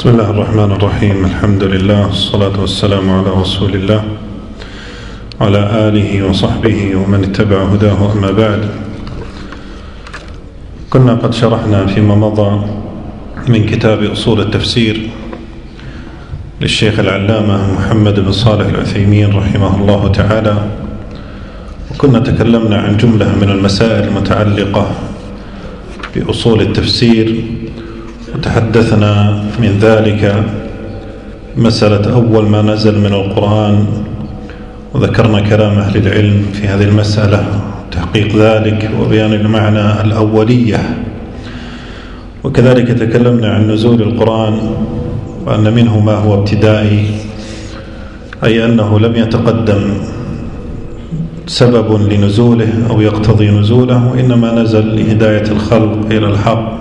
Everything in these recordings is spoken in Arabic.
بسم الله الرحمن الرحيم. الحمد لله والصلاة والسلام على رسول الله وعلى آله وصحبه ومن اتبع هداه. أما بعد، كنا قد شرحنا فيما مضى من كتاب أصول التفسير للشيخ العلامة محمد بن صالح العثيمين رحمه الله تعالى، وكنا تكلمنا عن جملة من المسائل المتعلقة بأصول التفسير، وتحدثنا من ذلك مسألة أول ما نزل من القرآن، وذكرنا كلام أهل العلم في هذه المسألة، تحقيق ذلك وبيان المعنى الأولية. وكذلك تكلمنا عن نزول القرآن، وأن منه ما هو ابتدائي، أي أنه لم يتقدم سبب لنزوله أو يقتضي نزوله، وإنما نزل لهداية الخلق إلى الحق.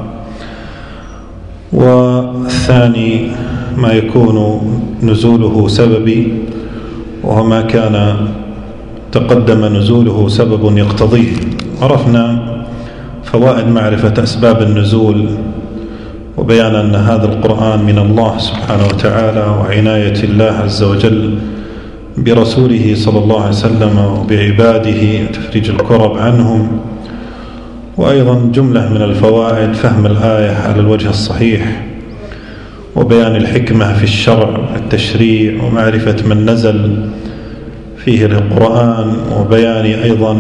والثاني ما يكون نزوله سببي، وما كان تقدم نزوله سبب يقتضيه. عرفنا فوائد معرفة أسباب النزول، وبيان أن هذا القرآن من الله سبحانه وتعالى، وعناية الله عز وجل برسوله صلى الله عليه وسلم وبعباده، تفريج الكرب عنهم. وأيضا جملة من الفوائد فهم الآية على الوجه الصحيح، وبيان الحكمة في الشرع التشريع، ومعرفة من نزل فيه القرآن، وبيان أيضا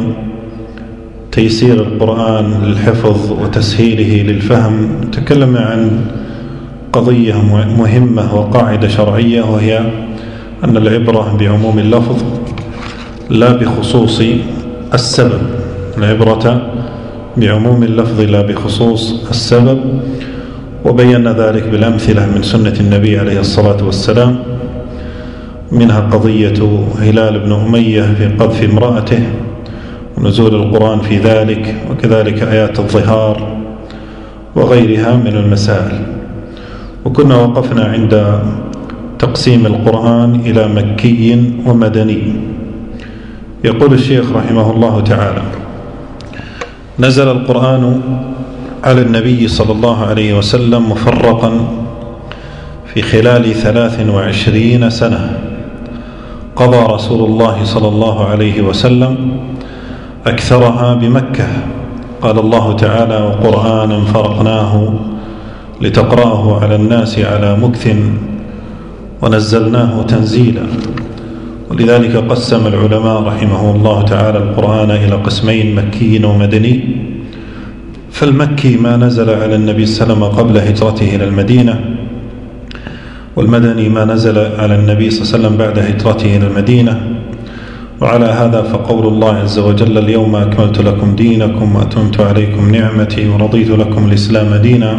تيسير القرآن للحفظ وتسهيله للفهم. تكلم عن قضية مهمة وقاعدة شرعية، وهي أن العبرة بعموم اللفظ لا بخصوص السبب، العبرة بعموم اللفظ لا بخصوص السبب. وبينا ذلك بالأمثلة من سنة النبي عليه الصلاة والسلام، منها قضية هلال بن أمية في قذف امرأته ونزول القرآن في ذلك، وكذلك آيات الظهار وغيرها من المسائل. وكنا وقفنا عند تقسيم القرآن إلى مكي ومدني. يقول الشيخ رحمه الله تعالى: نزل القرآن على النبي صلى الله عليه وسلم مفرقا في خلال 23 سنة، قضى رسول الله صلى الله عليه وسلم أكثرها بمكة. قال الله تعالى: وقرآنا فرقناه لتقرأه على الناس على مكث ونزلناه تنزيلا. ولذلك قسم العلماء رحمه الله تعالى القرآن إلى قسمين: مكي ومدني. فالمكي ما نزل على النبي صلى الله عليه وسلم قبل هجرته إلى المدينة، والمدني ما نزل على النبي صلى الله عليه وسلم بعد هجرته إلى المدينة. وعلى هذا فقول الله عز وجل: اليوم أكملت لكم دينكم وأتممت عليكم نعمتي ورضيت لكم الإسلام دينا،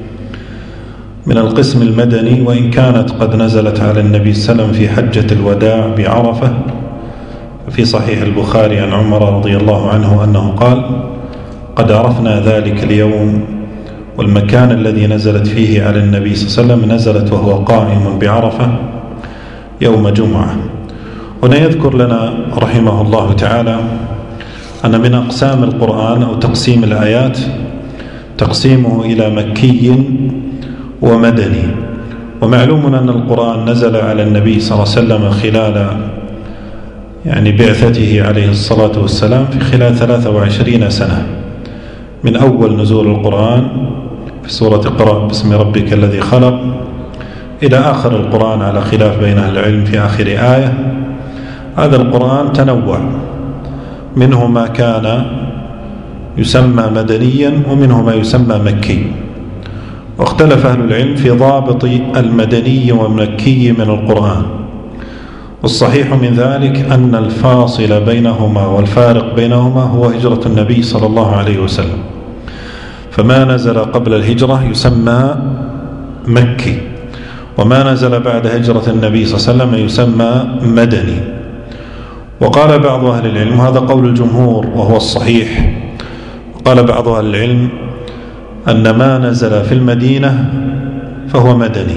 من القسم المدني، وإن كانت قد نزلت على النبي صلى الله عليه وسلم في حجة الوداع بعرفة. في صحيح البخاري عن عمر رضي الله عنه أنه قال: قد عرفنا ذلك اليوم والمكان الذي نزلت فيه على النبي صلى الله عليه وسلم، نزلت وهو قائم بعرفة يوم جمعة. هنا يذكر لنا رحمه الله تعالى أن من أقسام القرآن أو تقسيم الآيات تقسيمه إلى مكي ومدني. ومعلوم أن القرآن نزل على النبي صلى الله عليه وسلم خلال بعثته عليه الصلاة والسلام في خلال 23 سنة، من أول نزول القرآن في سورة اقرأ باسم ربك الذي خلق إلى آخر القرآن، على خلاف بين أهل العلم في آخر آية. هذا القرآن تنوع، منه ما كان يسمى مدنيا ومنه ما يسمى مكي. واختلف أهل العلم في ضابط المدني والمكي من القرآن، والصحيح من ذلك أن الفاصل بينهما والفارق بينهما هو هجرة النبي صلى الله عليه وسلم. فما نزل قبل الهجرة يسمى مكي، وما نزل بعد هجرة النبي صلى الله عليه وسلم يسمى مدني. وقال بعض أهل العلم، هذا قول الجمهور وهو الصحيح، وقال بعض أهل العلم أن ما نزل في المدينة فهو مدني،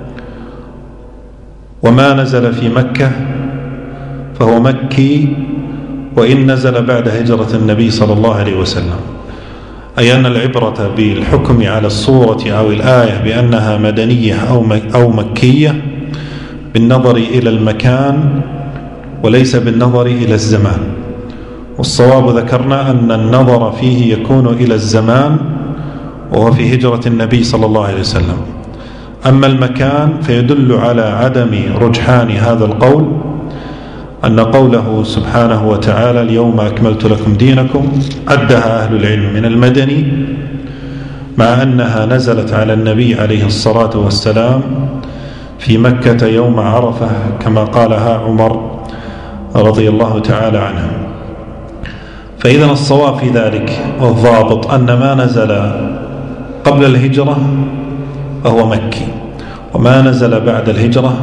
وما نزل في مكة فهو مكي، وإن نزل بعد هجرة النبي صلى الله عليه وسلم. أي أن العبرة بالحكم على الصورة أو الآية بأنها مدنية أو مكية بالنظر إلى المكان وليس بالنظر إلى الزمان. والصواب ذكرنا أن النظر فيه يكون إلى الزمان وهو في هجرة النبي صلى الله عليه وسلم. أما المكان فيدل على عدم رجحان هذا القول، أن قوله سبحانه وتعالى اليوم أكملت لكم دينكم عدها أهل العلم من المدني، مع أنها نزلت على النبي عليه الصلاة والسلام في مكة يوم عرفة كما قالها عمر رضي الله تعالى عنه. فإذا الصواب في ذلك والضابط أن ما نزل قبل الهجرة فهو مكي، وما نزل بعد الهجرة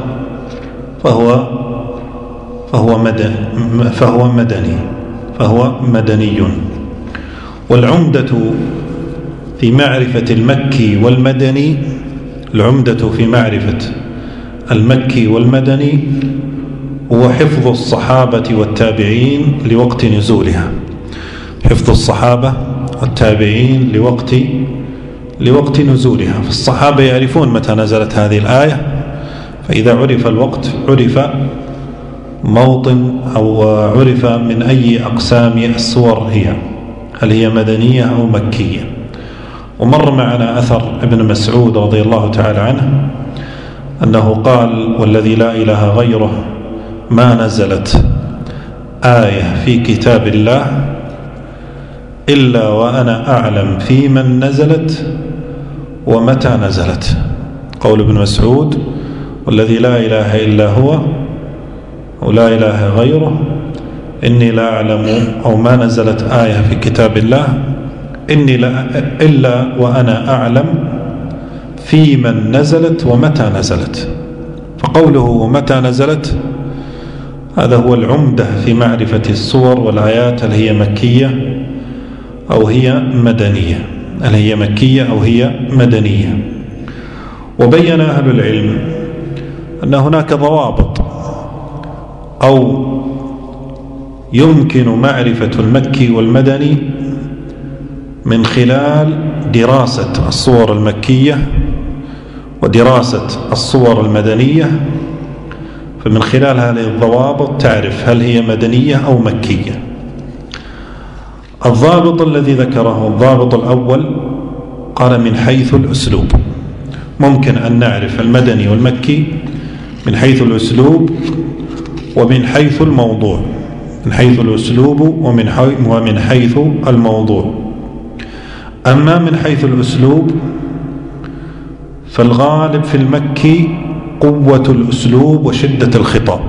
فهو مدني. والعمدة في معرفة المكي والمدني، العمدة في معرفة المكي والمدني هو حفظ الصحابة والتابعين لوقت نزولها، حفظ الصحابة والتابعين لوقت نزولها. فالصحابة يعرفون متى نزلت هذه الآية، فإذا عرف الوقت عرف موطن أو عرف من أي أقسام السور هي، هل هي مدنية أو مكية. ومر معنا أثر ابن مسعود رضي الله تعالى عنه أنه قال والذي لا إله غيره ما نزلت آية في كتاب الله إلا وأنا أعلم في من نزلت ومتى نزلت. قول ابن مسعود والذي لا إله إلا هو ولا إله غيره إني لا أعلم أو ما نزلت آية في كتاب الله إلا وأنا أعلم في من نزلت ومتى نزلت. فقوله ومتى نزلت هذا هو العمدة في معرفة السور والآيات، هل هي مكية أو هي مدنية، هل هي مكية أو هي مدنية. وبين أهل العلم أن هناك ضوابط أو يمكن معرفة المكي والمدني من خلال دراسة الصور المكية ودراسة الصور المدنية. فمن خلال هذه الضوابط تعرف هل هي مدنية أو مكية. الضابط الذي ذكره الضابط الأول قال من حيث الأسلوب، ممكن أن نعرف المدني والمكي من حيث الأسلوب ومن حيث الموضوع، من حيث الأسلوب ومن حيث الموضوع. أما من حيث الأسلوب فالغالب في المكي قوة الأسلوب وشدة الخطاب،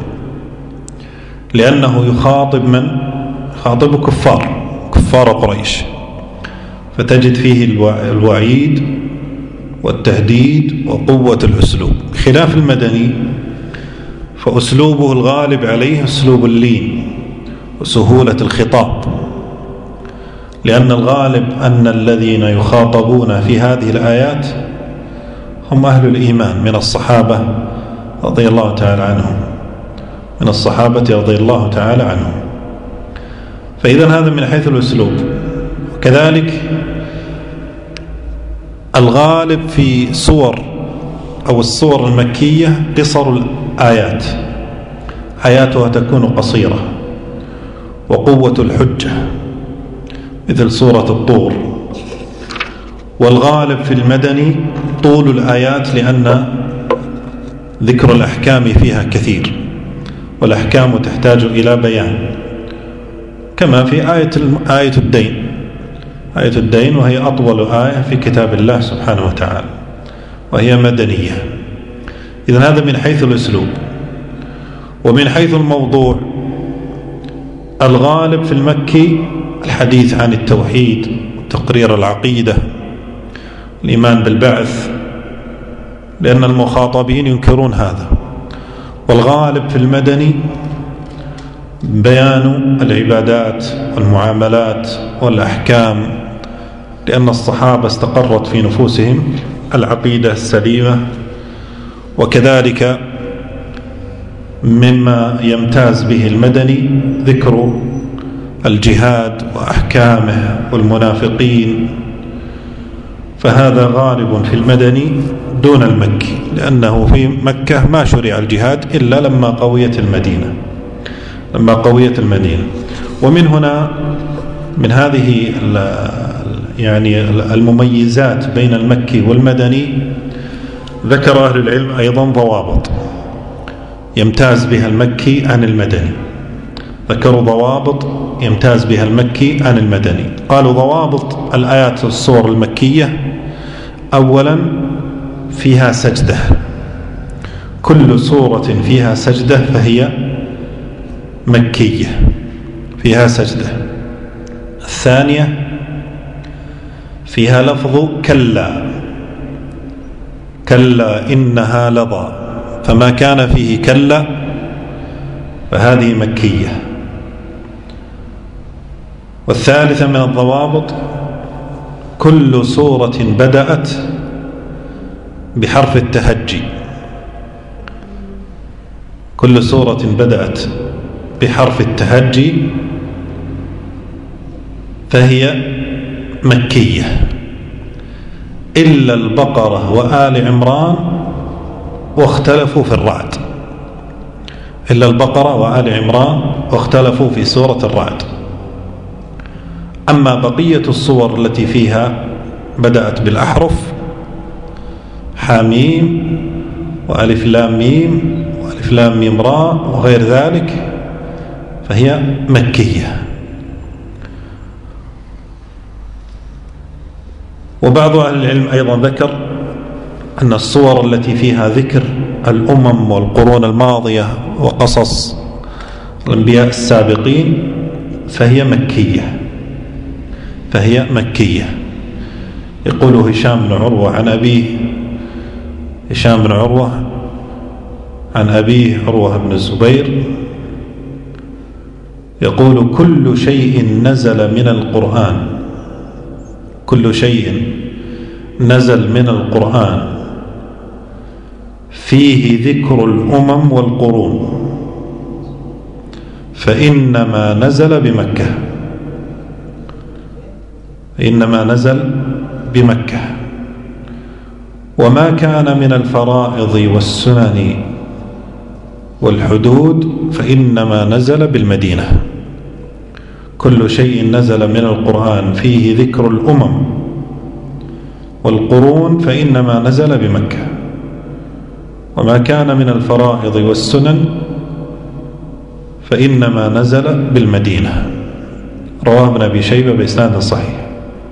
لأنه يخاطب من؟ يخاطب كفار قريش، فتجد فيه الوعيد والتهديد وقوة الأسلوب. خلاف المدني فأسلوبه الغالب عليه أسلوب اللين وسهولة الخطاب، لأن الغالب أن الذين يخاطبون في هذه الآيات هم أهل الإيمان من الصحابة رضي الله تعالى عنهم، من الصحابة رضي الله تعالى عنهم. فإذا هذا من حيث الأسلوب. وكذلك الغالب في صور أو الصور المكية قصر الآيات، آياتها تكون قصيرة وقوة الحجة مثل سورة الطور. والغالب في المدني طول الآيات لأن ذكر الأحكام فيها كثير، والأحكام تحتاج إلى بيان، كما في آية الدين وهي أطول آية في كتاب الله سبحانه وتعالى وهي مدنية. إذن هذا من حيث الأسلوب. ومن حيث الموضوع الغالب في المكي الحديث عن التوحيد، تقرير العقيدة، الإيمان بالبعث، لأن المخاطبين ينكرون هذا. والغالب في المدني بيان العبادات والمعاملات والأحكام، لأن الصحابة استقرت في نفوسهم العقيدة السليمة. وكذلك مما يمتاز به المدني ذكر الجهاد وأحكامه والمنافقين فهذا غالب في المدني دون المكي، لأنه في مكة ما شرع الجهاد إلا لما قويت المدينة. ومن هنا من هذه يعني المميزات بين المكي والمدني ذكر أهل العلم أيضا ضوابط يمتاز بها المكي عن المدني. ذكروا ضوابط يمتاز بها المكي عن المدني. قالوا ضوابط الآيات والسور المكية: أولا فيها سجدة، كل سورة فيها سجدة فهي مكية، فيها سجدة. الثانية فيها لفظ كلا إنها لظى، فما كان فيه كلا فهذه مكية. والثالثة من الضوابط: كل سورة بدأت بحرف التهجي، كل سورة بدأت بحرف التهجي فهي مكية، إلا البقرة وآل عمران واختلفوا في الرعد، إلا البقرة وآل عمران واختلفوا في سورة الرعد. أما بقية الصور التي فيها بدأت بالأحرف حاميم وألف لام ميم وألف لام ميم راء وغير ذلك فهي مكية. وبعض أهل العلم أيضا ذكر أن الصور التي فيها ذكر الأمم والقرون الماضية وقصص الأنبياء السابقين فهي مكية. يقول هشام بن عروة عن أبيه، هشام بن عروة عن أبيه عروة بن الزبير يقول: كل شيء نزل من القرآن، كل شيء نزل من القرآن فيه ذكر الأمم والقرون فإنما نزل بمكة، إنما نزل بمكة. وما كان من الفرائض والسنن والحدود فإنما نزل بالمدينة. كل شيء نزل من القرآن فيه ذكر الأمم والقرون فإنما نزل بمكة. وما كان من الفرائض والسنن فإنما نزل بالمدينة. رواه ابن أبي شيبة بإسناد صحيح.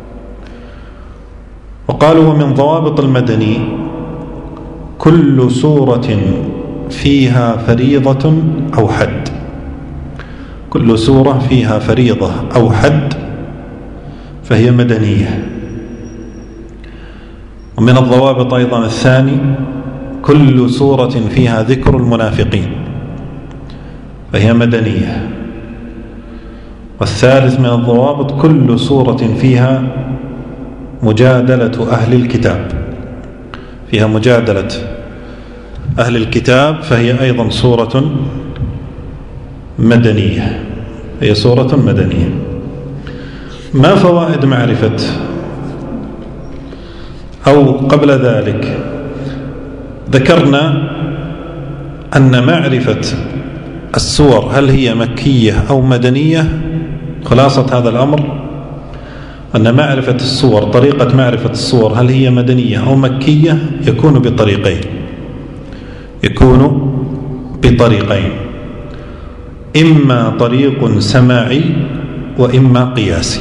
وقالوا: ومن ضوابط المدني كل سورة فيها فريضة أو حد، كل سورة فيها فريضة أو حد فهي مدنية. ومن الضوابط أيضا الثاني: كل سورة فيها ذكر المنافقين فهي مدنية. والثالث من الضوابط: كل سورة فيها مجادلة أهل الكتاب، فيها مجادلة أهل الكتاب فهي أيضا سورة مدنية، هي سورة مدنية. ما فوائد معرفة، أو قبل ذلك ذكرنا أن معرفة السور هل هي مكية أو مدنية، خلاصة هذا الأمر أن معرفة السور، طريقة معرفة السور هل هي مدنية أو مكية يكون بطريقين، يكون بطريقين: إما طريق سماعي وإما قياسي،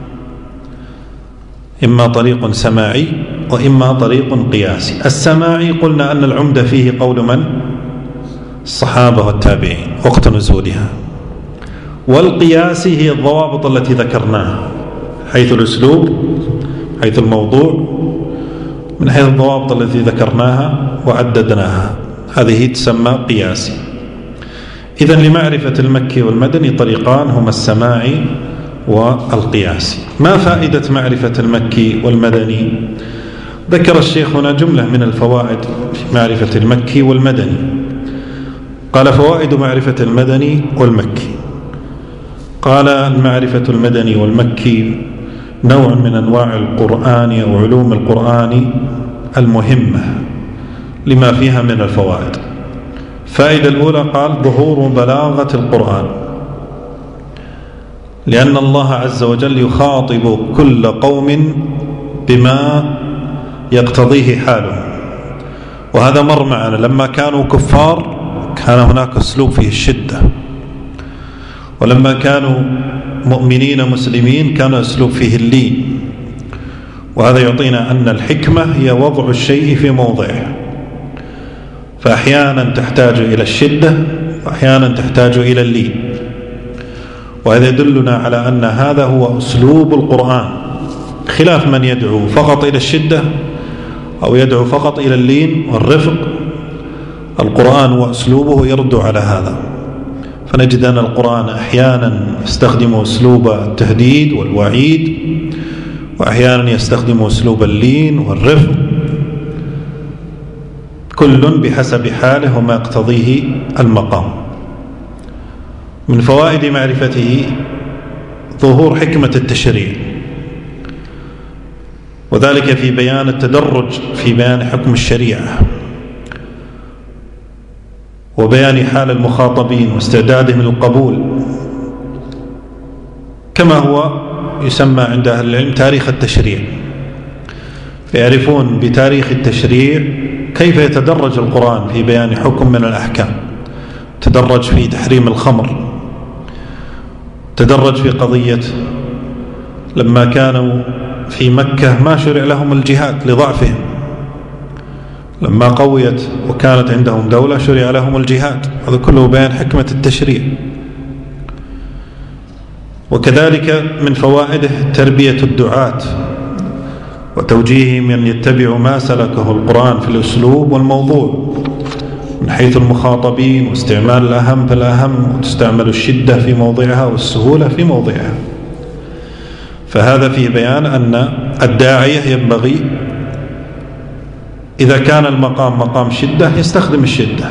إما طريق سماعي وإما طريق قياسي. السماعي قلنا أن العمدة فيه قول من؟ الصحابة والتابعين وقت نزولها. والقياسي هي الضوابط التي ذكرناها، حيث الأسلوب، حيث الموضوع، من حيث الضوابط التي ذكرناها وعددناها، هذه تسمى قياسي. إذن لمعرفة المكي والمدني طريقان هما السماعي والقياسي. ما فائدة معرفة المكي والمدني؟ ذكر الشيخ هنا جملة من الفوائد في معرفة المكي والمدني. قال: فوائد معرفة المدني والمكي. قال: معرفة المدني والمكي نوع من أنواع القرآن أو علوم القرآن المهمة لما فيها من الفوائد. الفائدة الأولى قال ظهور بلاغة القرآن، لأن الله عز وجل يخاطب كل قوم بما يقتضيه حاله، وهذا مر معنا لما كانوا كفار كان هناك أسلوب فيه الشدة، ولما كانوا مؤمنين مسلمين كان أسلوب فيه اللين. وهذا يعطينا أن الحكمة هي وضع الشيء في موضعه، فأحيانا تحتاج إلى الشدة وأحيانا تحتاج إلى اللين. وهذا يدلنا على أن هذا هو أسلوب القرآن، خلاف من يدعو فقط إلى الشدة أو يدعو فقط إلى اللين والرفق. القرآن وأسلوبه يرد على هذا، فنجد أن القرآن أحيانا يستخدم أسلوب التهديد والوعيد، وأحيانا يستخدم أسلوب اللين والرفق، كل بحسب حاله وما يقتضيه المقام. من فوائد معرفته ظهور حكمة التشريع، وذلك في بيان التدرج في بيان حكم الشريعة، وبيان حال المخاطبين واستعدادهم للقبول، كما هو يسمى عند أهل العلم تاريخ التشريع، فيعرفون بتاريخ التشريع كيف يتدرج القرآن في بيان حكم من الأحكام. تدرج في تحريم الخمر، تدرج في قضية لما كانوا في مكة ما شرع لهم الجهاد لضعفهم، لما قويت وكانت عندهم دولة شرع لهم الجهاد. هذا كله بيان حكمة التشريع. وكذلك من فوائده تربية الدعاة وتوجيههم أن يتبعوا ما سلكه القرآن في الأسلوب والموضوع، من حيث المخاطبين واستعمال الأهم فالأهم، وتستعمل الشدة في موضعها والسهولة في موضعها. فهذا فيه بيان أن الداعية ينبغي إذا كان المقام مقام شدة يستخدم الشدة،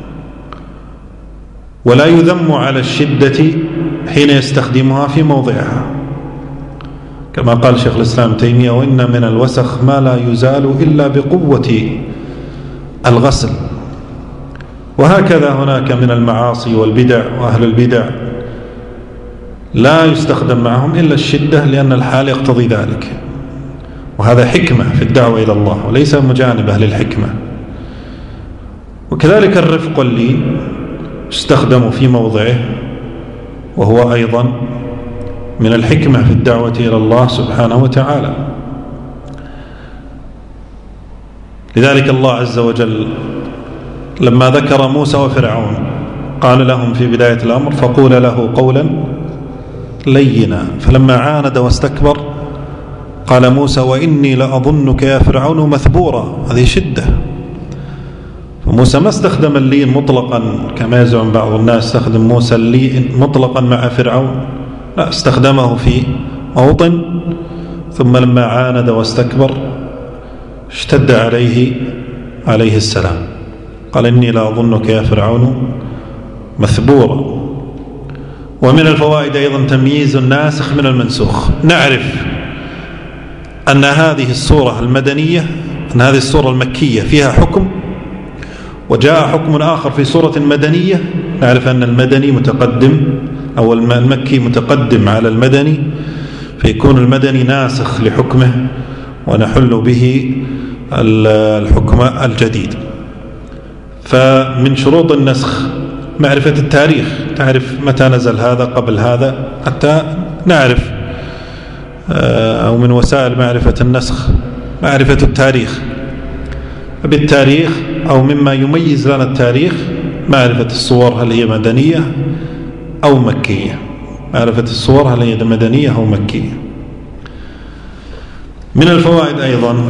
ولا يذم على الشدة حين يستخدمها في موضعها، كما قال شيخ الإسلام تيمية: وإن من الوسخ ما لا يزال إلا بقوة الغسل. وهكذا هناك من المعاصي والبدع، وأهل البدع لا يستخدم معهم إلا الشدة لأن الحال يقتضي ذلك، وهذا حكمة في الدعوة إلى الله وليس مجانبة للحكمة. وكذلك الرفق واللين يستخدم في موضعه، وهو أيضا من الحكمة في الدعوة إلى الله سبحانه وتعالى. لذلك الله عز وجل لما ذكر موسى وفرعون قال لهم في بداية الأمر: فقول له قولا لينا. فلما عاند واستكبر قال موسى: وإني لأظنك يا فرعون مثبورا. هذه شدة. فموسى ما استخدم اللين مطلقا كما يزعم بعض الناس، استخدم موسى اللين مطلقا مع فرعون، لا، استخدمه في موطن، ثم لما عاند واستكبر اشتد عليه السلام، قال: إني لأظنك يا فرعون مثبورا. ومن الفوائد أيضا تمييز الناسخ من المنسوخ. نعرف أن هذه السورة المدنية، أن هذه السورة المكية فيها حكم، وجاء حكم آخر في سورة مدنية، نعرف أن المدني متقدم أو المكي متقدم على المدني، فيكون المدني ناسخ لحكمه ونحل به الحكم الجديد. فمن شروط النسخ معرفة التاريخ، تعرف متى نزل هذا قبل هذا حتى نعرف، أو من وسائل معرفة النسخ معرفة التاريخ. بالتاريخ أو مما يميز لنا التاريخ معرفة الصور هل هي مدنية أو مكية، معرفة الصور هل هي مدنية أو مكية. من الفوائد أيضا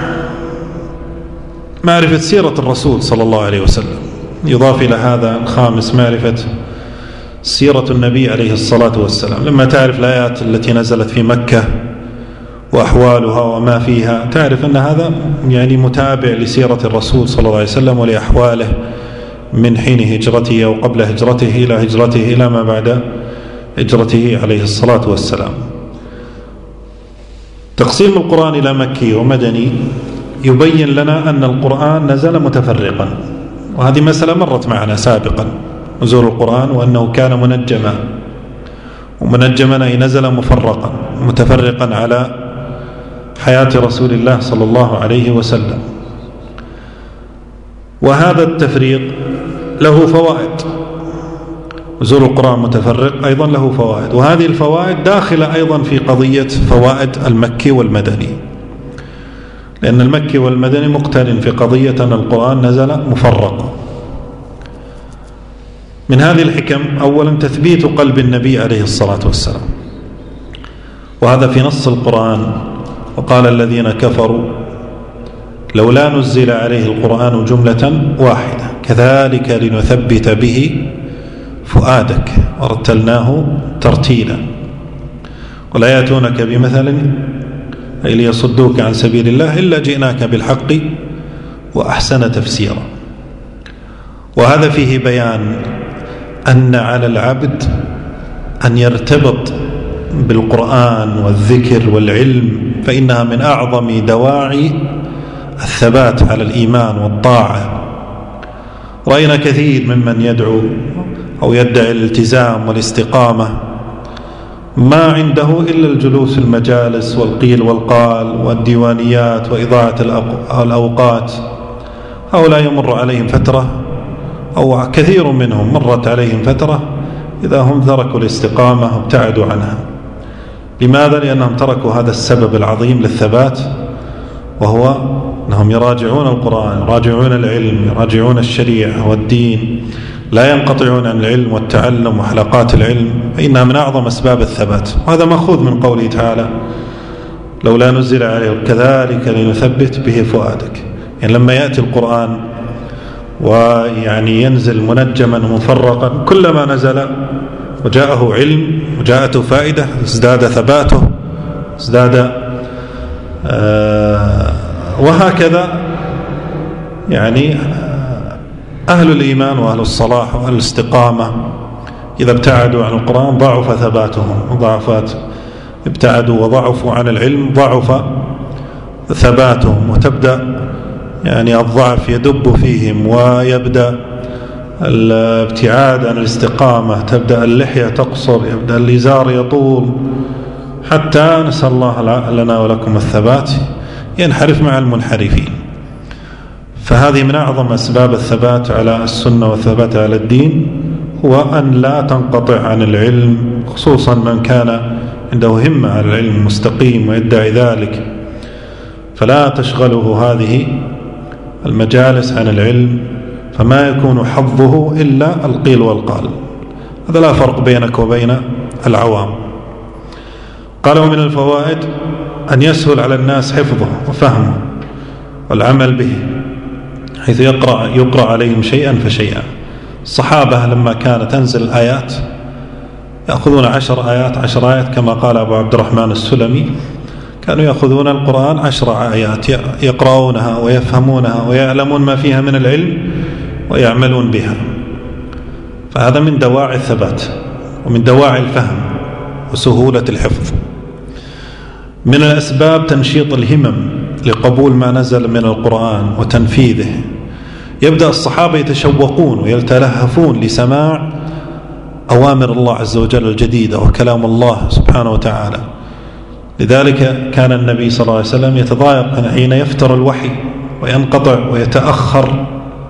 معرفة سيرة الرسول صلى الله عليه وسلم. يضاف إلى هذا الخامس معرفة سيرة النبي عليه الصلاة والسلام. لما تعرف الآيات التي نزلت في مكة وأحوالها وما فيها، تعرف أن هذا يعني متابع لسيرة الرسول صلى الله عليه وسلم ولأحواله من حين هجرته أو قبل هجرته إلى هجرته إلى ما بعد هجرته عليه الصلاة والسلام. تقسيم القرآن إلى مكي ومدني يبين لنا أن القرآن نزل متفرقا، وهذه مسألة مرت معنا سابقا، نزول القرآن وأنه كان منجما أي نزل مفرقا متفرقا على حياة رسول الله صلى الله عليه وسلم. وهذا التفريق له فوائد، نزول القرآن متفرق أيضا له فوائد، وهذه الفوائد داخلة أيضا في قضية فوائد المكي والمدني، لأن المكي والمدني مقترن في قضية أن القرآن نزل مفرقا. من هذه الحكم أولا تثبيت قلب النبي عليه الصلاة والسلام، وهذا في نص القرآن: وقال الذين كفروا لولا نزل عليه القرآن جملة واحدة كذلك لنثبت به فؤادك ورتلناه ترتيلا ولا يأتونك بمثل أي ليصدوك عن سبيل الله إلا جئناك بالحق وأحسن تفسيرا. وهذا فيه بيان أن على العبد أن يرتبط بالقرآن والذكر والعلم، فإنها من أعظم دواعي الثبات على الإيمان والطاعة. رأينا كثير ممن يدعو أو يدعي الالتزام والاستقامة ما عنده إلا الجلوس في المجالس والقيل والقال والديوانيات وإضاعة الأوقات. هؤلاء يمر عليهم فترة أو كثير منهم مرت عليهم فترة إذا هم تركوا الاستقامة وابتعدوا عنها. لماذا؟ لأنهم تركوا هذا السبب العظيم للثبات، وهو أنهم يراجعون القرآن، يراجعون العلم، يراجعون الشريعة والدين، لا ينقطعون عن العلم والتعلم وحلقات العلم، فإنها من أعظم أسباب الثبات. وهذا مأخوذ من قوله تعالى: لولا نزل عليه كذلك لنثبت به فؤادك. يعني لما يأتي القرآن ويعني ينزل منجما ومفرقا، كلما نزل وجاءه علم وجاءته فائدة ازداد ثباته، ازداد وهكذا. يعني أهل الإيمان وأهل الصلاح وأهل الاستقامة إذا ابتعدوا عن القرآن ضعف ثباتهم، ابتعدوا وضعفوا عن العلم ضعف ثباتهم، وتبدأ يعني الضعف يدب فيهم، ويبدأ الابتعاد عن الاستقامة، تبدأ اللحية تقصر، يبدأ الإزار يطول، حتى نسأل الله لنا ولكم الثبات ينحرف مع المنحرفين. فهذه من أعظم أسباب الثبات على السنة والثبات على الدين، هو أن لا تنقطع عن العلم، خصوصا من كان عنده همة على العلم مستقيم ويدعي ذلك، فلا تشغله هذه المجالس عن العلم، فما يكون حظه إلا القيل والقال. هذا لا فرق بينك وبين العوام. قالوا من الفوائد أن يسهل على الناس حفظه وفهمه والعمل به، حيث يقرأ عليهم شيئا فشيئا. الصحابة لما كانت تنزل الآيات يأخذون 10 آيات كما قال أبو عبد الرحمن السلمي، كانوا يأخذون القرآن 10 آيات يقرؤونها ويفهمونها ويعلمون ما فيها من العلم ويعملون بها. فهذا من دواعي الثبات ومن دواعي الفهم وسهولة الحفظ. من الأسباب تنشيط الهمم لقبول ما نزل من القرآن وتنفيذه. يبدأ الصحابة يتشوقون ويتلهفون لسماع أوامر الله عز وجل الجديدة وكلام الله سبحانه وتعالى. لذلك كان النبي صلى الله عليه وسلم يتضايق حين يفتر الوحي وينقطع ويتأخر.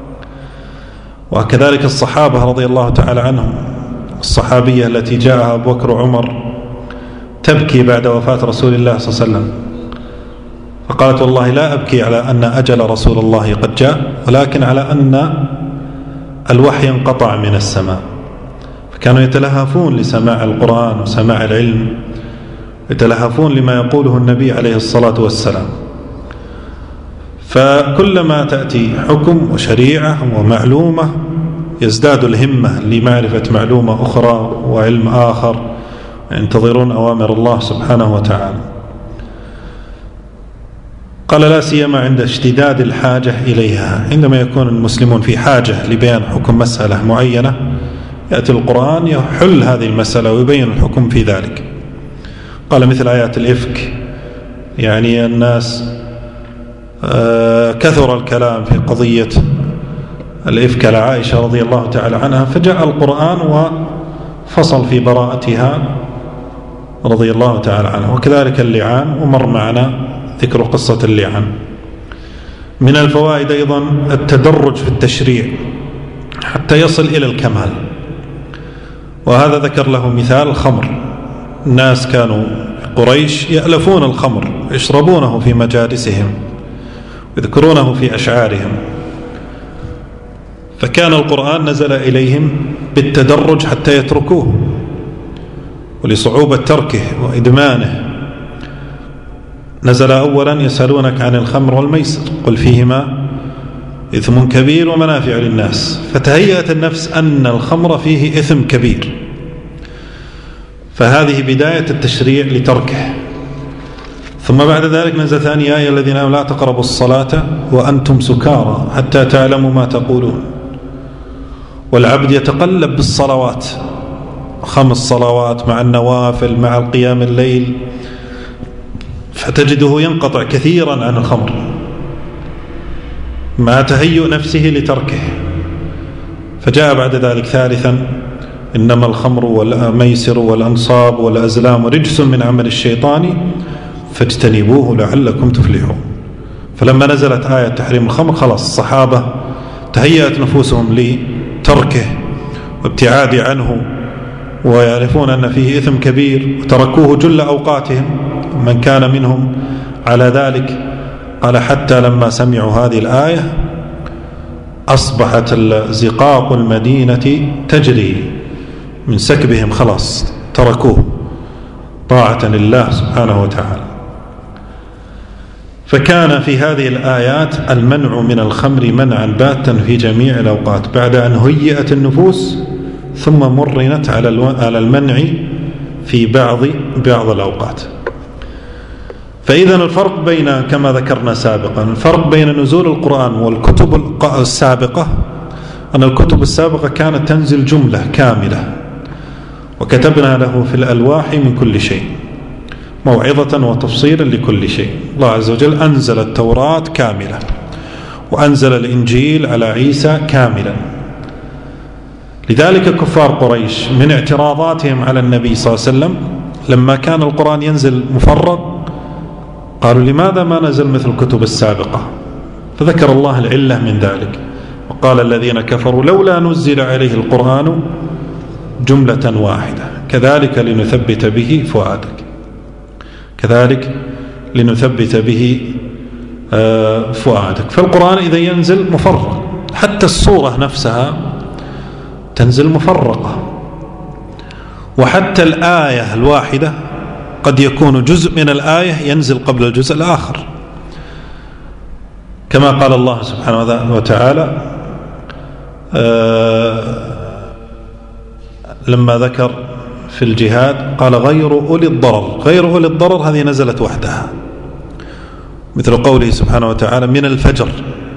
وكذلك الصحابة رضي الله تعالى عنهم، الصحابية التي جاءها أبو بكر وعمر تبكي بعد وفاة رسول الله صلى الله عليه وسلم، فقالت: والله لا أبكي على أن أجل رسول الله قد جاء، ولكن على أن الوحي انقطع من السماء. فكانوا يتلهفون لسماع القرآن وسماع العلم، يتلهفون لما يقوله النبي عليه الصلاة والسلام. فكلما تأتي حكم وشريعة ومعلومة يزداد الهمة لمعرفة معلومة أخرى وعلم آخر، ينتظرون أوامر الله سبحانه وتعالى. قال: لا سيما عند اشتداد الحاجة إليها، عندما يكون المسلمون في حاجة لبيان حكم مسألة معينة يأتي القرآن يحل هذه المسألة ويبين الحكم في ذلك. قال: مثل آيات الإفك يعني الناس كثر الكلام في قضية الإفك على عائشة رضي الله تعالى عنها، فجاء القرآن وفصل في براءتها رضي الله تعالى عنها. وكذلك اللعان، ومر معنا ذكر قصة اللعان. من الفوائد أيضا التدرج في التشريع حتى يصل إلى الكمال، وهذا ذكر له مثال الخمر. الناس كانوا قريش يألفون الخمر يشربونه في مجالسهم يذكرونه في أشعارهم، فكان القرآن نزل إليهم بالتدرج حتى يتركوه، ولصعوبة تركه وإدمانه. نزل أولا يسألونك عن الخمر والميسر قل فيهما إثم كبير ومنافع للناس، فتهيأت النفس أن الخمر فيه إثم كبير، فهذه بداية التشريع لتركه. ثم بعد ذلك نزل ثاني آية الذين آمنوا لا تقربوا الصلاة وأنتم سكارى حتى تعلموا ما تقولون. والعبد يتقلب بالصلوات، 5 صلوات مع النوافل مع القيام الليل، فتجده ينقطع كثيرا عن الخمر مع تهيؤ نفسه لتركه. فجاء بعد ذلك ثالثا إنما الخمر والميسر والأنصاب والأزلام رجس من عمل الشيطان فاجتنبوه لعلكم تفلحون. فلما نزلت آية تحريم الخمر خلاص الصحابة تهيأت نفوسهم لتركه وابتعاد عنه، ويعرفون أن فيه إثم كبير، وتركوه جل أوقاتهم. من كان منهم على ذلك قال حتى لما سمعوا هذه الآية أصبحت زقاق المدينة تجري من سكبهم، خلاص تركوه طاعة لله سبحانه وتعالى. فكان في هذه الآيات المنع من الخمر منعا باتا في جميع الأوقات بعد أن هيئت النفوس، ثم مرنت على المنع في بعض الأوقات. فإذا الفرق بين كما ذكرنا سابقا، الفرق بين نزول القرآن والكتب السابقة أن الكتب السابقة كانت تنزل جملة كاملة، وكتبنا له في الألواح من كل شيء موعظة وتفصيلا لكل شيء. الله عز وجل أنزل التوراة كاملة، وأنزل الإنجيل على عيسى كاملا. لذلك كفار قريش من اعتراضاتهم على النبي صلى الله عليه وسلم لما كان القرآن ينزل مفرق قالوا لماذا ما نزل مثل الكتب السابقة؟ فذكر الله العلة من ذلك، وقال الذين كفروا لولا نزل عليه القرآن جملة واحدة كذلك لنثبت به فؤادك، كذلك لنثبت به فؤادك. فالقرآن إذا ينزل مفرق، حتى السورة نفسها تنزل مفرقة، وحتى الآية الواحدة قد يكون جزء من الآية ينزل قبل الجزء الآخر، كما قال الله سبحانه وتعالى لما ذكر في الجهاد قال غير أولي الضرر. غير أولي الضرر هذه نزلت وحدها، مثل قوله سبحانه وتعالى من الفجر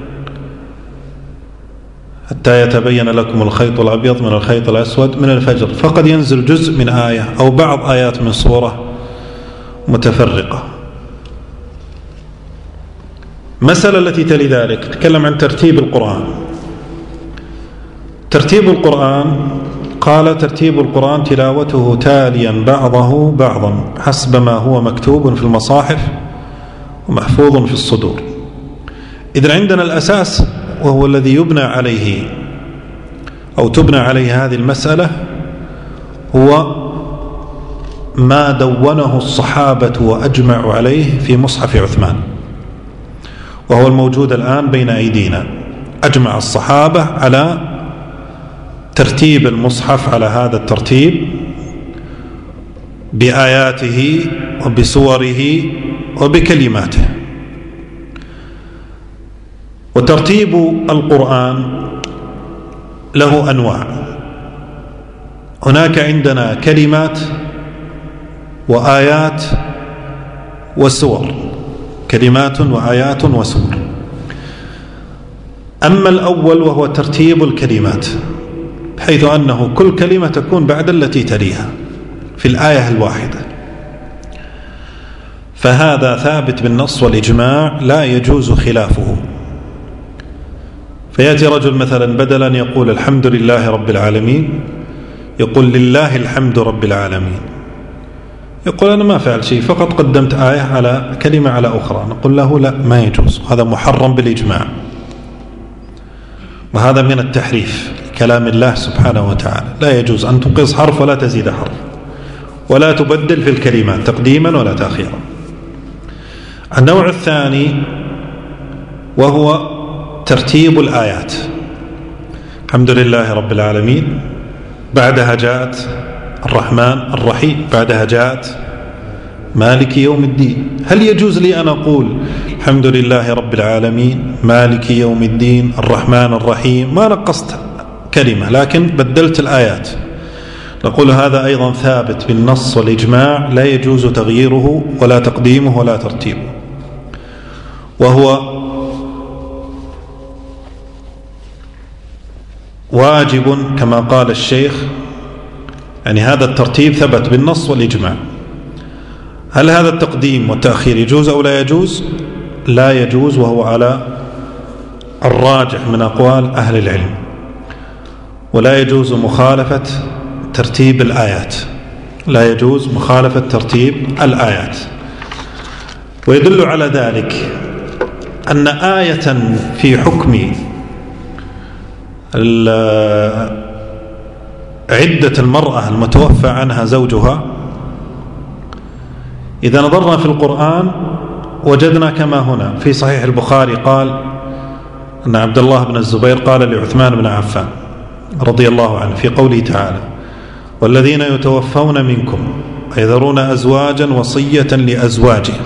حتى يتبين لكم الخيط الأبيض من الخيط الأسود من الفجر، فقد ينزل جزء من آية أو بعض آيات من سورة متفرقة. مسألة التي تلي ذلك تكلم عن ترتيب القرآن. ترتيب القرآن قال ترتيب القرآن تلاوته تاليا بعضه بعضا حسب ما هو مكتوب في المصاحف ومحفوظ في الصدور. إذن عندنا الأساس وهو الذي يبنى عليه أو تبنى عليه هذه المسألة هو ما دونه الصحابة وأجمعوا عليه في مصحف عثمان، وهو الموجود الآن بين أيدينا. أجمع الصحابة على ترتيب المصحف على هذا الترتيب بآياته وبسوره وبكلماته. وترتيب القرآن له أنواع، هناك عندنا كلمات وآيات وسور، كلمات وآيات وسور. أما الأول وهو ترتيب الكلمات، حيث أنه كل كلمة تكون بعد التي تليها في الآية الواحدة. فهذا ثابت بالنص والإجماع لا يجوز خلافه. فيأتي رجل مثلا بدلا يقول الحمد لله رب العالمين يقول لله الحمد رب العالمين، يقول أنا ما فعل شيء، فقط قدمت آية على كلمة على أخرى، نقول له لا، ما يجوز، هذا محرم بالإجماع، وهذا من التحريف كلام الله سبحانه وتعالى. لا يجوز أن تنقص حرف ولا تزيد حرف ولا تبدل في الكلمات تقديما ولا تأخيرا. النوع الثاني وهو ترتيب الآيات. الحمد لله رب العالمين، بعدها جاءت الرحمن الرحيم، بعدها جاءت مالك يوم الدين. هل يجوز لي أن أقول الحمد لله رب العالمين مالك يوم الدين الرحمن الرحيم، ما نقصت كلمة لكن بدلت الآيات؟ نقول هذا أيضا ثابت بالنص والإجماع، لا يجوز تغييره ولا تقديمه ولا ترتيبه، وهو واجب كما قال الشيخ. يعني هذا الترتيب ثبت بالنص والإجماع. هل هذا التقديم والتأخير يجوز أو لا يجوز؟ لا يجوز، وهو على الراجح من أقوال أهل العلم. ولا يجوز مخالفة ترتيب الآيات، لا يجوز مخالفة ترتيب الآيات. ويدل على ذلك أن آية في حكم عدة المرأة المتوفى عنها زوجها، إذا نظرنا في القرآن وجدنا كما هنا في صحيح البخاري قال أن عبد الله بن الزبير قال لعثمان بن عفان رضي الله عنه في قوله تعالى: والذين يتوفون منكم ويذرون أزواجا وصية لأزواجهم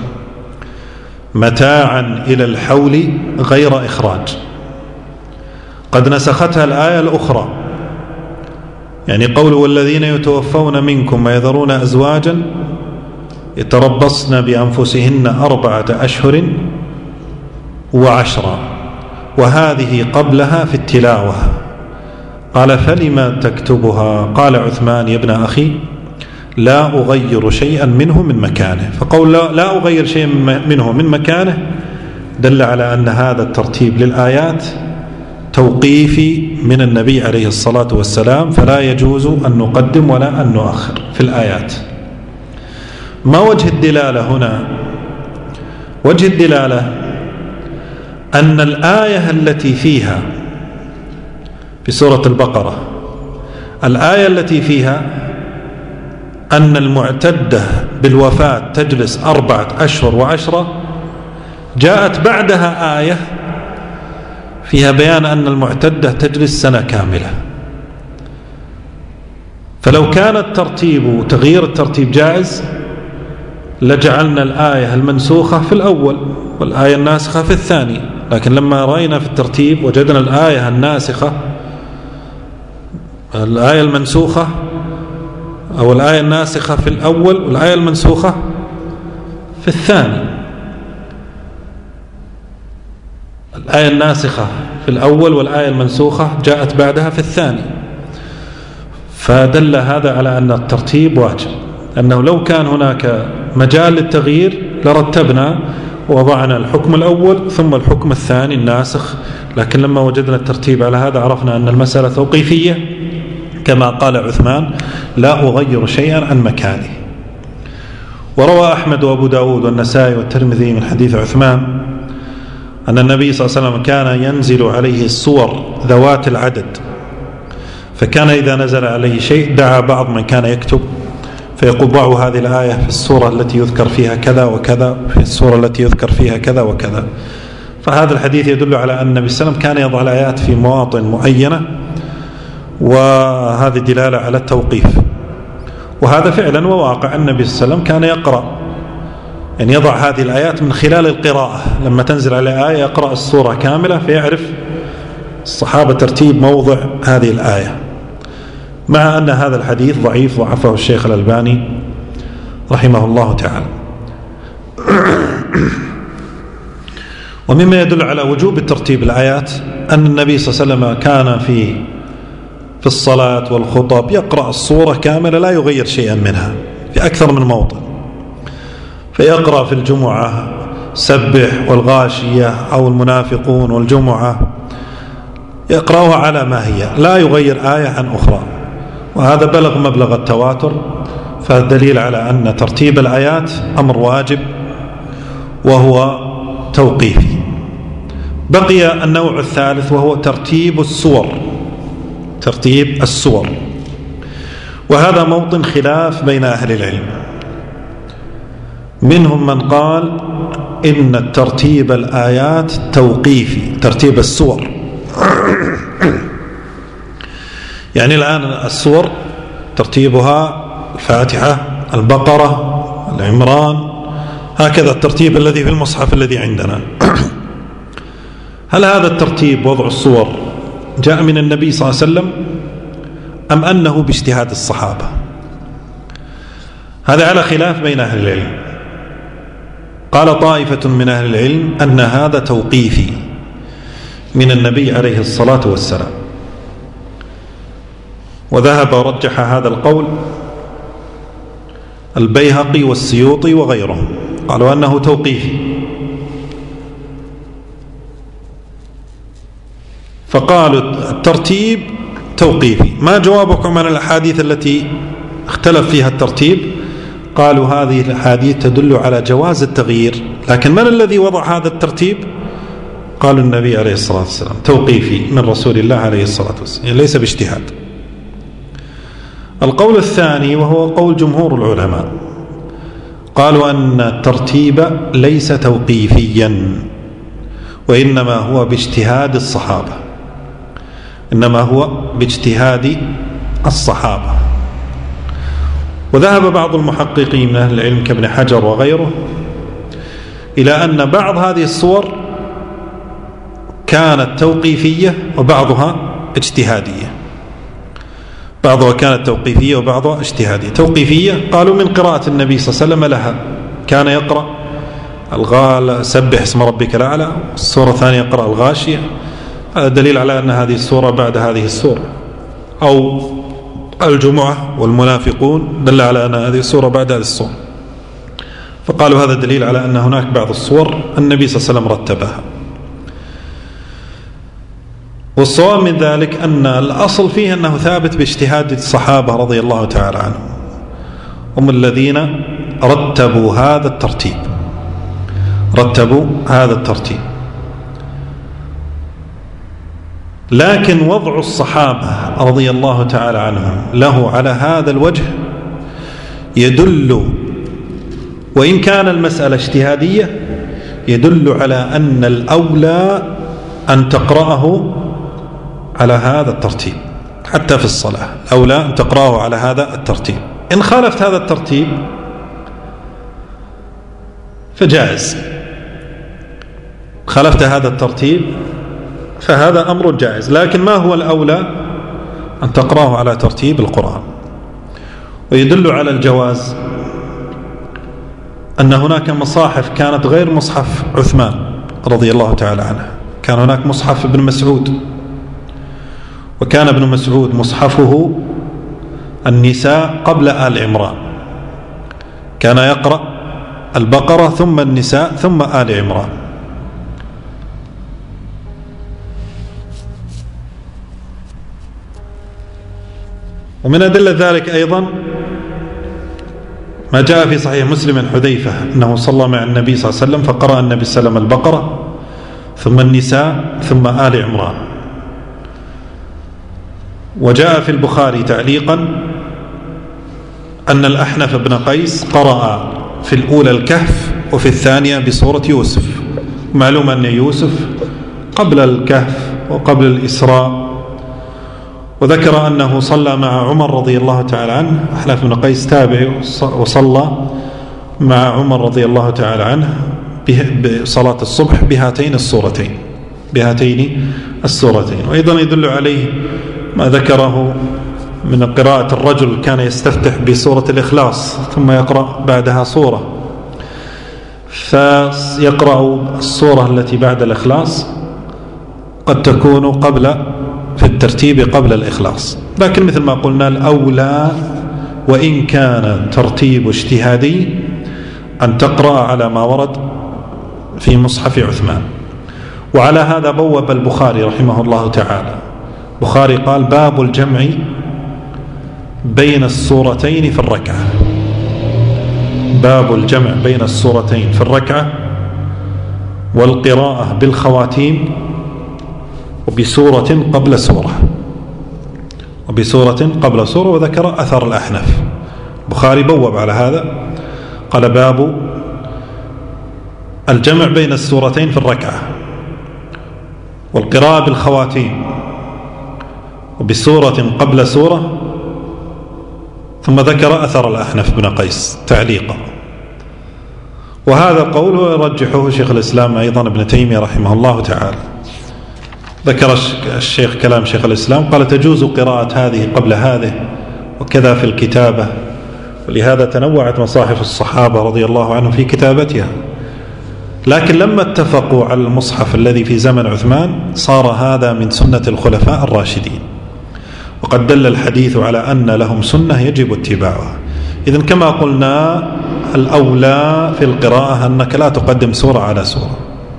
متاعا إلى الحول غير إخراج. قد نسختها الآية الأخرى، يعني قول والذين يتوفون منكم ويذرون أزواجا يتربصن بأنفسهن 4 أشهر و10، وهذه قبلها في التلاوة. قال: فلما تكتبها؟ قال عثمان: يا ابن أخي لا أغير شيئا منه من مكانه. فقول لا أغير شيئا منه من مكانه دل على أن هذا الترتيب للآيات توقيفي من النبي عليه الصلاة والسلام، فلا يجوز أن نقدم ولا أن نؤخر في الآيات. ما وجه الدلالة هنا؟ وجه الدلالة أن الآية التي فيها في سورة البقرة، الآية التي فيها أن المعتدة بالوفاة تجلس 4 أشهر و10، جاءت بعدها آية فيها بيان أن المعتدة تجلس سنة كاملة. فلو كان الترتيب تغيير الترتيب جائز لجعلنا الآية المنسوخة في الأول والآية الناسخة في الثاني، لكن لما رأينا في الترتيب وجدنا الآية الناسخة، الآية المنسوخة أو الآية الناسخة في الأول والآية المنسوخة في الثاني. الآية الناسخة في الأول والآية المنسوخة جاءت بعدها في الثاني، فدل هذا على أن الترتيب واجب، أنه لو كان هناك مجال للتغيير لرتبنا ووضعنا الحكم الأول ثم الحكم الثاني الناسخ، لكن لما وجدنا الترتيب على هذا عرفنا أن المسألة توقيفية كما قال عثمان: لا أغير شيئا عن مكانه. وروى أحمد وأبو داود والنسائي والترمذي من حديث عثمان أن النبي صلى الله عليه وسلم كان ينزل عليه الصور ذوات العدد، فكان إذا نزل عليه شيء دعا بعض من كان يكتب فيقول: ضعوا هذه الآية في الصورة التي يذكر فيها كذا وكذا، في الصورة التي يذكر فيها كذا وكذا. فهذا الحديث يدل على أن النبي صلى الله عليه وسلم كان يضع الآيات في مواطن معينة، وهذه دلالة على التوقيف. وهذا فعلا وواقع، النبي صلى الله عليه وسلم كان يقرأ، يعني يضع هذه الآيات من خلال القراءة، لما تنزل عليه آية يقرأ السورة كاملة فيعرف الصحابة ترتيب موضع هذه الآية، مع أن هذا الحديث ضعيف ضعفه الشيخ الألباني رحمه الله تعالى. ومما يدل على وجوب ترتيب الآيات أن النبي صلى الله عليه وسلم كان في الصلاة والخطب يقرأ الصورة كاملة لا يغير شيئا منها في أكثر من موضع، فيقرأ في الجمعة سبح والغاشية أو المنافقون والجمعة، يقرأها على ما هي، لا يغير آية عن أخرى، وهذا بلغ مبلغ التواتر، فالدليل على أن ترتيب الآيات أمر واجب وهو توقيفي. بقي النوع الثالث وهو ترتيب السور. ترتيب السور، وهذا موطن خلاف بين أهل العلم. منهم من قال إن ترتيب الآيات توقيفي، ترتيب السور يعني الآن السور ترتيبها الفاتحة، البقرة، العمران، هكذا الترتيب الذي في المصحف الذي عندنا. هل هذا الترتيب وضع الصور جاء من النبي صلى الله عليه وسلم أم أنه باجتهاد الصحابة؟ هذا على خلاف بين أهل العلم. قال طائفة من أهل العلم أن هذا توقيفي من النبي عليه الصلاة والسلام، وذهب ورجح هذا القول البيهقي والسيوطي وغيرهم، قالوا أنه توقيفي. فقالوا الترتيب توقيفي. ما جوابكم عن الأحاديث التي اختلف فيها الترتيب؟ قالوا هذه الأحاديث تدل على جواز التغيير، لكن من الذي وضع هذا الترتيب؟ قالوا النبي عليه الصلاة والسلام، توقيفي من رسول الله عليه الصلاة والسلام، يعني ليس باجتهاد. القول الثاني وهو قول جمهور العلماء، قالوا أن الترتيب ليس توقيفيا، وإنما هو باجتهاد الصحابة، إنما هو باجتهاد الصحابة. وذهب بعض المحققين من أهل العلم كابن حجر وغيره إلى أن بعض هذه الصور كانت توقيفية وبعضها اجتهادية، بعضها كانت توقيفية وبعضها اجتهادية. توقيفية قالوا من قراءة النبي صلى الله عليه وسلم لها، كان يقرأ سبح اسم ربك الأعلى، السورة الثانية يقرأ الغاشية، هذا دليل على أن هذه السورة بعد هذه السورة. أو الجمعة والمنافقون دل على أن هذه السورة بعد هذه السورة، فقالوا هذا دليل على أن هناك بعض السور النبي صلى الله عليه وسلم رتبها. والصواب من ذلك أن الأصل فيه أنه ثابت باجتهاد الصحابة رضي الله تعالى عنهم، هم الذين رتبوا هذا الترتيب، رتبوا هذا الترتيب. لكن وضع الصحابة رضي الله تعالى عنهم له على هذا الوجه يدل، وإن كان المسألة اجتهادية، يدل على أن الأولى أن تقرأه على هذا الترتيب حتى في الصلاة، الأولى أن تقرأه على هذا الترتيب. إن خالفت هذا الترتيب فجائز، خالفت هذا الترتيب فهذا أمر جائز، لكن ما هو الأولى؟ أن تقرأه على ترتيب القرآن. ويدل على الجواز أن هناك مصاحف كانت غير مصحف عثمان رضي الله تعالى عنه، كان هناك مصحف ابن مسعود، وكان ابن مسعود مصحفه النساء قبل آل عمران، كان يقرأ البقرة ثم النساء ثم آل عمران. ومن أدلة ذلك أيضا ما جاء في صحيح مسلم عن حذيفة أنه صلى مع النبي صلى الله عليه وسلم فقرأ النبي صلى الله عليه وسلم البقرة ثم النساء ثم آل عمران. وجاء في البخاري تعليقا أن الأحنف بن قيس قرأ في الأولى الكهف وفي الثانية بسورة يوسف. معلوم أن يوسف قبل الكهف وقبل الإسراء. وذكر أنه صلى مع عمر رضي الله تعالى عنه، أحنف بن قيس تابعي، وصلى مع عمر رضي الله تعالى عنه بصلاة الصبح بهاتين السورتين. وأيضا يدل عليه ما ذكره من قراءة الرجل كان يستفتح بسورة الإخلاص ثم يقرأ بعدها سورة، فيقرأ السورة التي بعد الإخلاص قد تكون في الترتيب قبل الإخلاص. لكن مثل ما قلنا الأولى وإن كان ترتيب اجتهادي أن تقرأ على ما ورد في مصحف عثمان. وعلى هذا بوب البخاري رحمه الله تعالى. البخاري قال: باب الجمع بين السورتين في الركعة. باب الجمع بين السورتين في الركعة والقراءة بالخواتيم وبسورة قبل سورة، وبسورة قبل سورة. وذكر أثر الأحنف. البخاري بوب على هذا، قال: باب الجمع بين السورتين في الركعة والقراءة بالخواتيم وبسورة قبل سورة. ثم ذكر أثر الأحنف بن قيس تعليقا. وهذا القول يرجحه شيخ الإسلام أيضا ابن تيمية رحمه الله تعالى. ذكر الشيخ كلام شيخ الإسلام، قال: تجوز قراءة هذه قبل هذه، وكذا في الكتابة. ولهذا تنوعت مصاحف الصحابة رضي الله عنهم في كتابتها. لكن لما اتفقوا على المصحف الذي في زمن عثمان صار هذا من سنة الخلفاء الراشدين، وقد دل الحديث على أن لهم سنة يجب اتباعها. إذن كما قلنا الأولى في القراءة أنك لا تقدم سورة على سورة.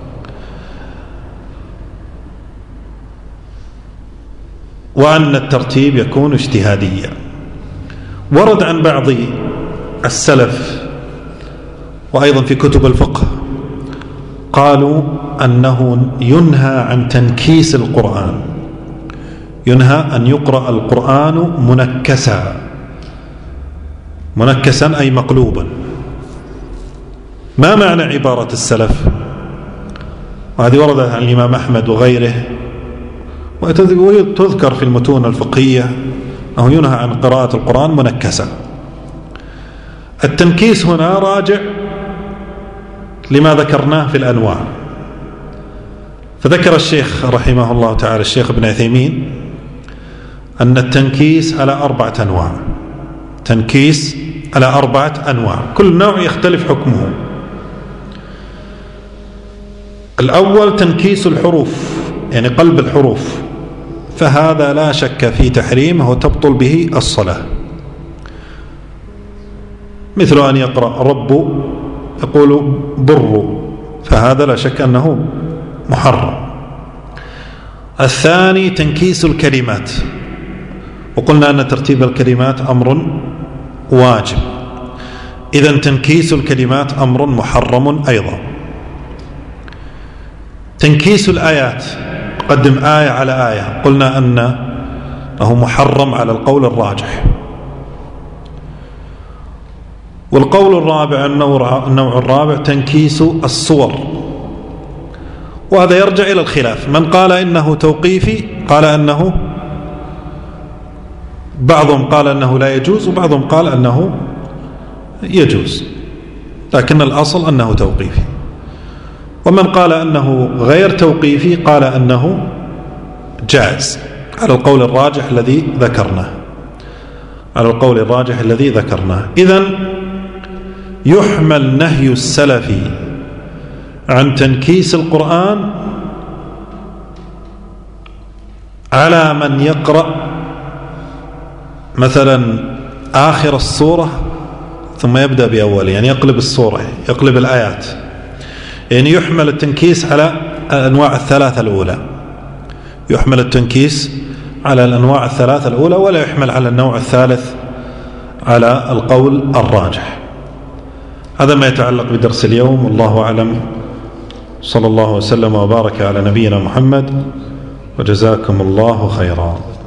وأن الترتيب يكون اجتهاديا. ورد عن بعض السلف وأيضا في كتب الفقه قالوا أنه ينهى عن تنكيس القرآن، ينهى أن يقرأ القرآن منكسا. منكسا أي مقلوبا. ما معنى عبارة السلف؟ وهذه وردت عن الإمام أحمد وغيره، وتذكر في المتون الفقهية أنه ينهى عن قراءة القرآن منكسا. التنكيس هنا راجع لما ذكرناه في الأنواع. فذكر الشيخ رحمه الله تعالى الشيخ ابن عثيمين أن التنكيس على 4 أنواع. تنكيس على 4 أنواع، كل نوع يختلف حكمه. الأول تنكيس الحروف، يعني قلب الحروف، فهذا لا شك في تحريمه وتبطل به الصلاة. مثل أن يقرأ رب يقول بر، فهذا لا شك أنه محرم. الثاني تنكيس الكلمات، وقلنا أن ترتيب الكلمات أمر واجب، إذن تنكيس الكلمات أمر محرم أيضا. تنكيس الآيات، قدم آية على آية، قلنا أنه محرم على القول الراجح. والقول الرابع النوع الرابع تنكيس الصور، وهذا يرجع إلى الخلاف. من قال إنه توقيفي قال أنه، بعضهم قال أنه لا يجوز وبعضهم قال أنه يجوز، لكن الأصل أنه توقيفي. ومن قال أنه غير توقيفي قال أنه جائز، على القول الراجح الذي ذكرناه، على القول الراجح الذي ذكرناه. إذن يحمل نهي السلف عن تنكيس القرآن على من يقرأ مثلا آخر السورة ثم يبدأ بأوله، يعني يقلب السورة، يقلب الآيات. يعني يحمل التنكيس على الأنواع الثلاثة الأولى، يحمل التنكيس على الأنواع الثلاثة الأولى، ولا يحمل على النوع الثالث على القول الراجح. هذا ما يتعلق بدرس اليوم، والله أعلم. صلى الله وسلم وبارك على نبينا محمد، وجزاكم الله خيرا.